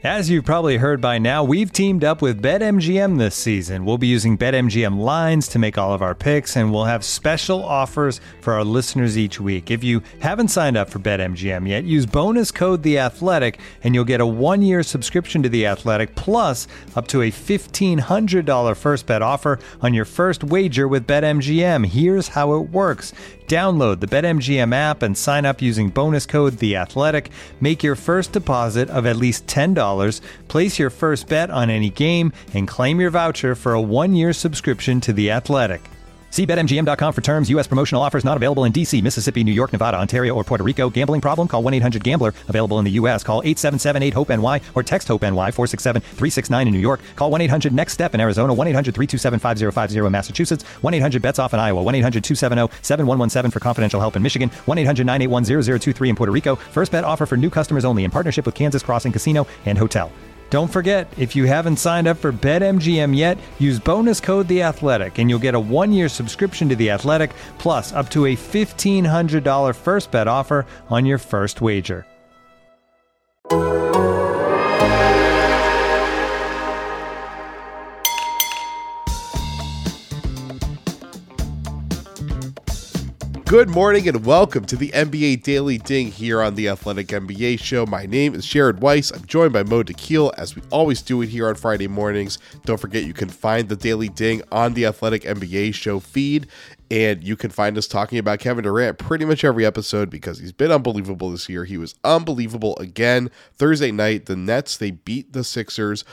As you've probably heard by now, we've teamed up with BetMGM this season. We'll be using BetMGM lines to make all of our picks, and we'll have special offers for our listeners each week. If you haven't signed up for BetMGM yet, use bonus code The Athletic, and you'll get a 1-year subscription to The Athletic, plus up to a $1,500 first bet offer on your first wager with BetMGM. Here's how it works. Download the BetMGM app and sign up using bonus code The Athletic. Make your first deposit of at least $10. Place your first bet on any game and claim your voucher for a 1-year subscription to The Athletic. See BetMGM.com for terms. U.S. promotional offers not available in D.C., Mississippi, New York, Nevada, Ontario, or Puerto Rico. Gambling problem? Call 1-800-GAMBLER. Available in the U.S. Call 877-8-HOPE-NY or text HOPE-NY 467-369 in New York. Call 1-800-NEXT-STEP in Arizona. 1-800-327-5050 in Massachusetts. 1-800-BETS-OFF in Iowa. 1-800-270-7117 for confidential help in Michigan. 1-800-981-0023 in Puerto Rico. First bet offer for new customers only in partnership with Kansas Crossing Casino and Hotel. Don't forget, if you haven't signed up for BetMGM yet, use bonus code The Athletic, and you'll get a 1-year subscription to The Athletic, plus up to a $1,500 first bet offer on your first wager. Good morning and welcome to the NBA Daily Ding here on the Athletic NBA Show. My name is Jared Weiss. I'm joined by Mo Dakhil, as we always do it here on Friday mornings. Don't forget you can find the Daily Ding on the Athletic NBA Show feed, and you can find us talking about Kevin Durant pretty much every episode because he's been unbelievable this year. He was unbelievable again Thursday night. The Nets, they beat the Sixers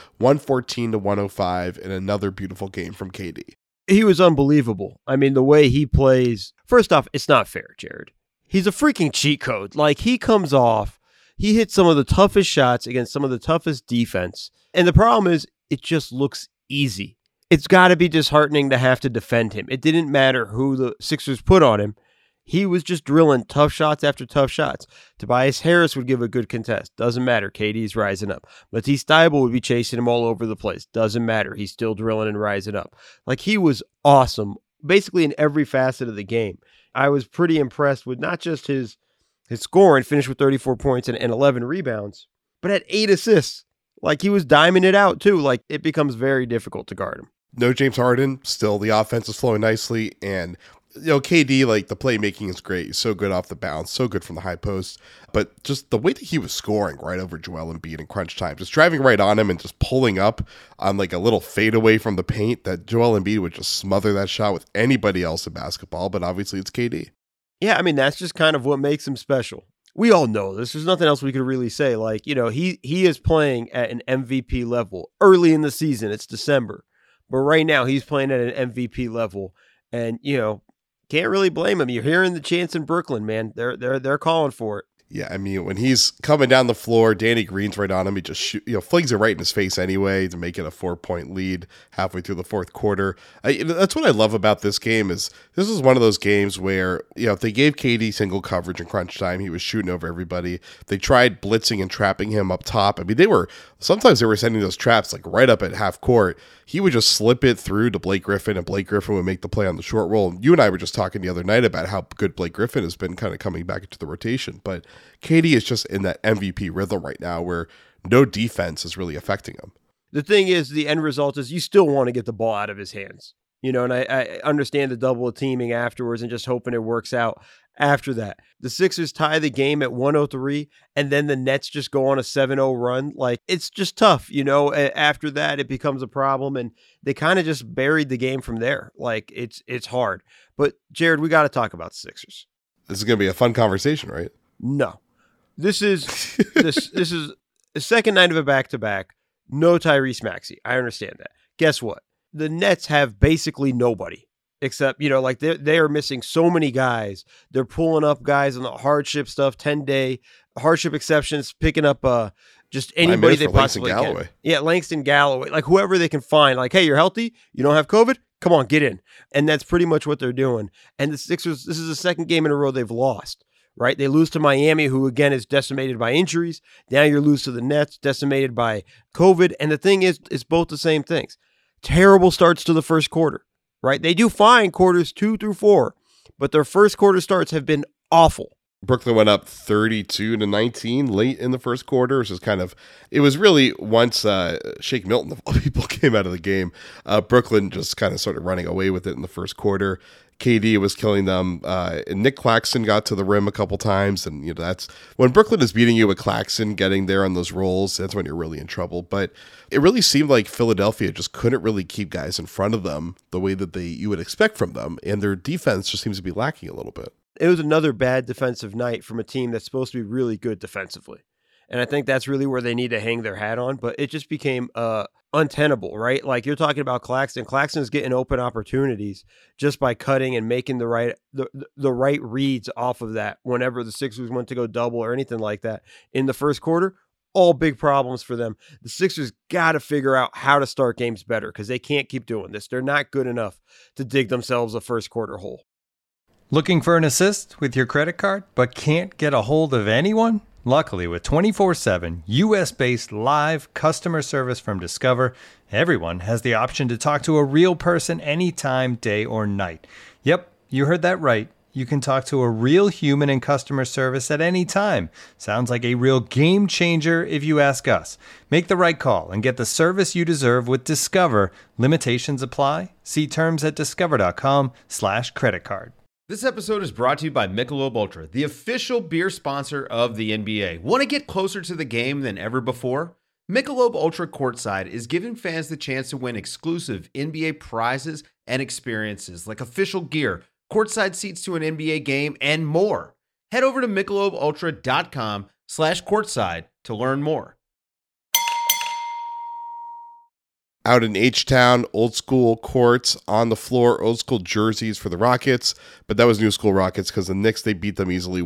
114-105 in another beautiful game from KD. He was unbelievable. I mean, the way he plays. First off, it's not fair, Jared. He's a freaking cheat code. Like, he comes off, he hits some of the toughest shots against some of the toughest defense. And the problem is, it just looks easy. It's got to be disheartening to have to defend him. It didn't matter who the Sixers put on him. He was just drilling tough shots after tough shots. Tobias Harris would give a good contest. Doesn't matter. KD's rising up. Matisse Thybulle would be chasing him all over the place. Doesn't matter. He's still drilling and rising up. Like, he was awesome, basically in every facet of the game. I was pretty impressed with not just his scoring, finished with 34 points and 11 rebounds, but had 8 assists. Like, he was diming it out too. Like, it becomes very difficult to guard him. No James Harden. Still, the offense is flowing nicely, and KD, like, the playmaking is great. He's so good off the bounce, so good from the high post. But just the way that he was scoring right over Joel Embiid in crunch time, just driving right on him and just pulling up on like a little fadeaway from the paint, that Joel Embiid would just smother that shot with anybody else in basketball. But obviously it's KD. Yeah, I mean, that's just kind of what makes him special. We all know this. There's nothing else we could really say. Like, he is playing at an MVP level early in the season. It's December. But right now he's playing at an MVP level. And, can't really blame him. You're hearing the chants in Brooklyn, man. They're calling for it. Yeah, I mean, when he's coming down the floor, Danny Green's right on him. He just flings it right in his face anyway to make it a 4-point lead halfway through the fourth quarter. That's what I love about this game is this is one of those games where, if they gave KD single coverage in crunch time, he was shooting over everybody. They tried blitzing and trapping him up top. I mean, sometimes they were sending those traps like right up at half court. He would just slip it through to Blake Griffin, and Blake Griffin would make the play on the short roll. You and I were just talking the other night about how good Blake Griffin has been kind of coming back into the rotation. But KD is just in that MVP rhythm right now where no defense is really affecting him. The thing is, the end result is you still want to get the ball out of his hands. And I understand the double teaming afterwards and just hoping it works out after that. The Sixers tie the game at 103, and then the Nets just go on a 7-0 run. Like, it's just tough, After that, it becomes a problem, and they kind of just buried the game from there. Like, it's hard. But, Jared, we got to talk about the Sixers. This is going to be a fun conversation, right? No. This is this is the second night of a back-to-back. No Tyrese Maxey. I understand that. Guess what? The Nets have basically nobody except, they are missing so many guys. They're pulling up guys on the hardship stuff, 10-day hardship exceptions, picking up just anybody they possibly can. Yeah, Langston Galloway, like whoever they can find. Like, hey, you're healthy? You don't have COVID? Come on, get in. And that's pretty much what they're doing. And the Sixers, this is the second game in a row they've lost. Right? They lose to Miami, who again is decimated by injuries. Now you lose to the Nets, decimated by COVID. And the thing is, it's both the same things. Terrible starts to the first quarter, right? They do fine quarters 2 through 4, but their first quarter starts have been awful. Brooklyn went up 32-19 late in the first quarter, which is it was really once Shake Milton, of all people, came out of the game, Brooklyn just kind of started running away with it in the first quarter. KD was killing them, and Nick Claxton got to the rim a couple times, and that's when Brooklyn is beating you with Claxton getting there on those rolls. That's when you're really in trouble. But it really seemed like Philadelphia just couldn't really keep guys in front of them the way that you would expect from them, and their defense just seems to be lacking a little bit. It was another bad defensive night from a team that's supposed to be really good defensively. And I think that's really where they need to hang their hat on. But it just became untenable, right? Like you're talking about Claxton. Claxton's getting open opportunities just by cutting and making the right reads off of that whenever the Sixers went to go double or anything like that in the first quarter. All big problems for them. The Sixers got to figure out how to start games better because they can't keep doing this. They're not good enough to dig themselves a first quarter hole. Looking for an assist with your credit card, but can't get a hold of anyone? Luckily, with 24/7 U.S.-based live customer service from Discover, everyone has the option to talk to a real person anytime, day or night. Yep, you heard that right. You can talk to a real human in customer service at any time. Sounds like a real game changer if you ask us. Make the right call and get the service you deserve with Discover. Limitations apply. See terms at discover.com/creditcard. This episode is brought to you by Michelob Ultra, the official beer sponsor of the NBA. Want to get closer to the game than ever before? Michelob Ultra Courtside is giving fans the chance to win exclusive NBA prizes and experiences like official gear, courtside seats to an NBA game, and more. Head over to MichelobUltra.com/courtside to learn more. Out in H-Town, old school courts on the floor, old school jerseys for the Rockets, but that was new school Rockets because the Knicks, they beat them easily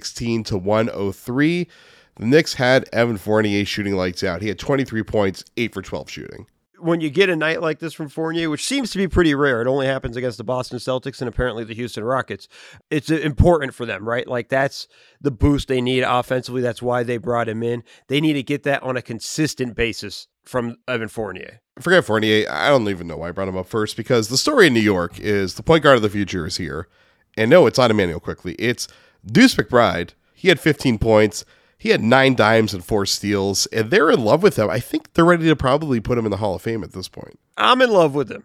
116-103. The Knicks had Evan Fournier shooting lights out. He had 23 points, 8 for 12 shooting. When you get a night like this from Fournier, which seems to be pretty rare, it only happens against the Boston Celtics and apparently the Houston Rockets. It's important for them, right? Like that's the boost they need offensively. That's why they brought him in. They need to get that on a consistent basis from Evan Fournier. Forget Fournier. I don't even know why I brought him up first because the story in New York is the point guard of the future is here. And no, it's not Emmanuel Quickley. It's Deuce McBride. He had 15 points. He had 9 dimes and 4 steals, and they're in love with him. I think they're ready to probably put him in the Hall of Fame at this point. I'm in love with him.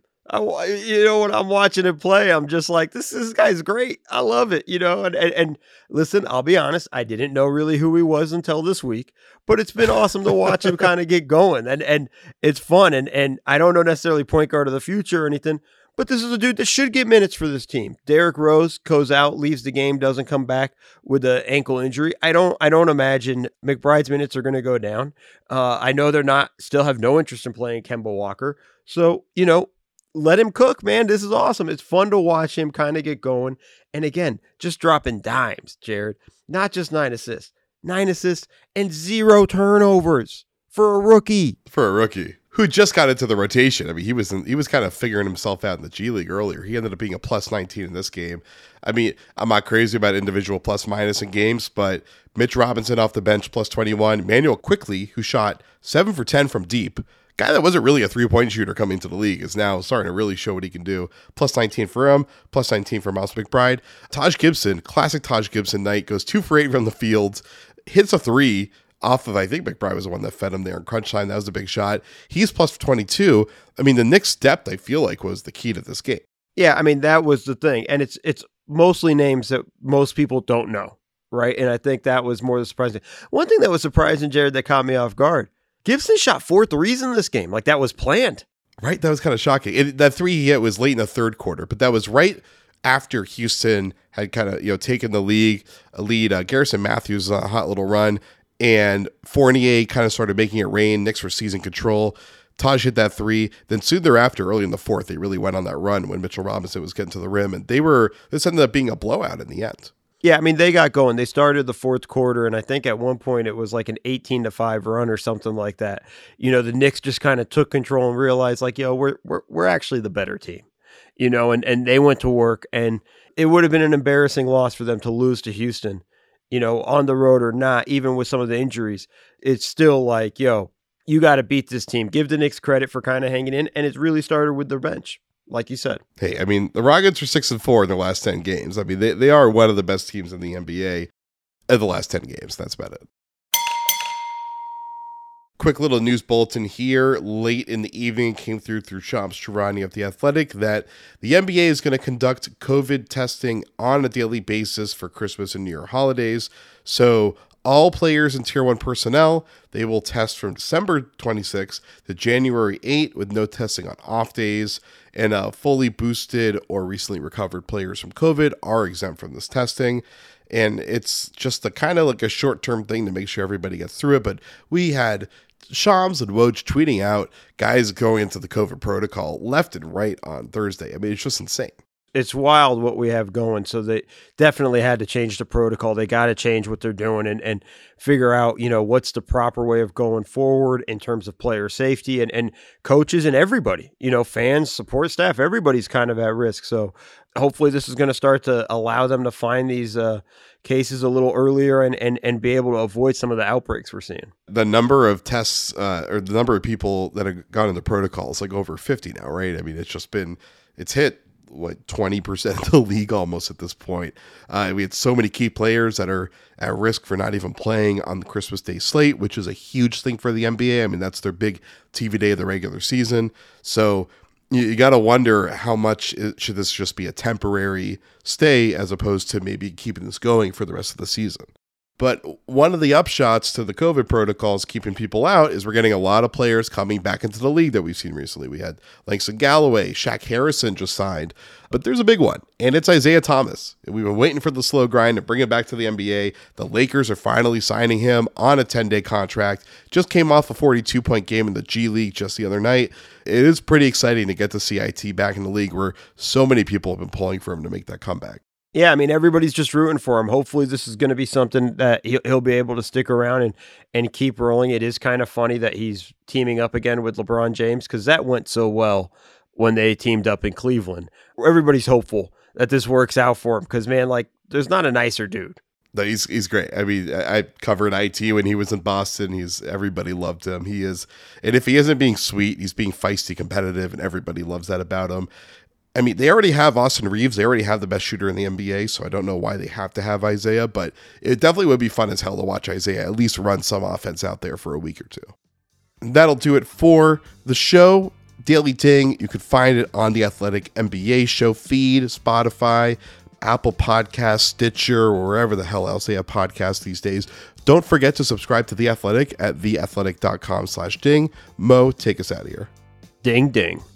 When I'm watching him play, I'm just like, this guy's great. I love it, And listen, I'll be honest, I didn't know really who he was until this week, but it's been awesome to watch him kind of get going, and it's fun. And I don't know necessarily point guard of the future or anything, but this is a dude that should get minutes for this team. Derrick Rose goes out, leaves the game, doesn't come back with an ankle injury. I don't imagine McBride's minutes are going to go down. I know they're still have no interest in playing Kemba Walker. So, let him cook, man. This is awesome. It's fun to watch him kind of get going. And again, just dropping dimes, Jared. Not just 9 assists. 9 assists and 0 turnovers for a rookie. Who just got into the rotation. I mean, he was kind of figuring himself out in the G League earlier. He ended up being a plus 19 in this game. I mean, I'm not crazy about individual plus minus in games, but Mitch Robinson off the bench plus 21. Emmanuel Quickley, who shot 7 for 10 from deep. Guy that wasn't really a three-point shooter coming to the league is now starting to really show what he can do. Plus 19 for him, plus 19 for Miles McBride. Taj Gibson, classic Taj Gibson night, goes 2 for 8 from the field, hits a 3 off of, I think McBride was the one that fed him there in crunch time. That was a big shot. He's plus 22. I mean, the Knicks' depth, I feel like, was the key to this game. Yeah, I mean, that was the thing. And it's mostly names that most people don't know, right? And I think that was more the surprising. One thing that was surprising, Jared, that caught me off guard, Gibson shot 4 threes in this game. Like, that was planned. Right? That was kind of shocking. That 3 he hit was late in the third quarter, but that was right after Houston had kind of, taken the lead. Garrison Matthews on a hot little run, and Fournier kind of started making it rain. Knicks were seizing control. Taj hit that 3. Then soon thereafter, early in the fourth, they really went on that run when Mitchell Robinson was getting to the rim, and this ended up being a blowout in the end. Yeah, I mean, they got going. They started the fourth quarter, and I think at one point it was like an 18-5 run or something like that. The Knicks just kind of took control and realized, like, we're actually the better team, and they went to work, and it would have been an embarrassing loss for them to lose to Houston, on the road or not, even with some of the injuries. It's still like, you got to beat this team. Give the Knicks credit for kind of hanging in, and it really started with their bench. Like you said. Hey, I mean, the Rockets are 6-4 in their last 10 games. I mean, they are one of the best teams in the NBA. of the last 10 games. That's about it. Quick little news bulletin here. Late in the evening, came through Shams Charania of The Athletic that the NBA is going to conduct COVID testing on a daily basis for Christmas and New Year holidays. So all players and Tier 1 personnel, they will test from December 26th to January 8th with no testing on off days. And fully boosted or recently recovered players from COVID are exempt from this testing. And it's just a kind of like a short-term thing to make sure everybody gets through it. But we had Shams and Woj tweeting out guys going into the COVID protocol left and right on Thursday. I mean, it's just insane. It's wild what we have going. So they definitely had to change the protocol. They got to change what they're doing and figure out, what's the proper way of going forward in terms of player safety and coaches and everybody, fans, support staff, everybody's kind of at risk. So hopefully this is going to start to allow them to find these cases a little earlier and be able to avoid some of the outbreaks we're seeing. The number of tests or the number of people that have gone in the protocol is like over 50 now, right? I mean, it's hit 20% of the league almost at this point. We had so many key players that are at risk for not even playing on the Christmas Day slate, which is a huge thing for the NBA. I mean, that's their big TV day of the regular season. So you got to wonder how much should this just be a temporary stay as opposed to maybe keeping this going for the rest of the season. But one of the upshots to the COVID protocols keeping people out is we're getting a lot of players coming back into the league that we've seen recently. We had Langston Galloway, Shaq Harrison just signed, but there's a big one, and it's Isaiah Thomas. We've been waiting for the slow grind to bring him back to the NBA. The Lakers are finally signing him on a 10-day contract. Just came off a 42-point game in the G League just the other night. It is pretty exciting to get the CIT back in the league where so many people have been pulling for him to make that comeback. Yeah, I mean, everybody's just rooting for him. Hopefully this is going to be something that he'll be able to stick around and keep rolling. It is kind of funny that he's teaming up again with LeBron James because that went so well when they teamed up in Cleveland. Everybody's hopeful that this works out for him because, man, there's not a nicer dude. No, he's great. I mean, I covered IT when he was in Boston. Everybody loved him. He is, and if he isn't being sweet, he's being feisty, competitive, and everybody loves that about him. I mean, they already have Austin Reeves. They already have the best shooter in the NBA, so I don't know why they have to have Isaiah, but it definitely would be fun as hell to watch Isaiah at least run some offense out there for a week or two. And that'll do it for the show. Daily Ding, you can find it on the Athletic NBA show feed, Spotify, Apple Podcasts, Stitcher, or wherever the hell else they have podcasts these days. Don't forget to subscribe to The Athletic at theathletic.com/ding. Mo, take us out of here. Ding, ding.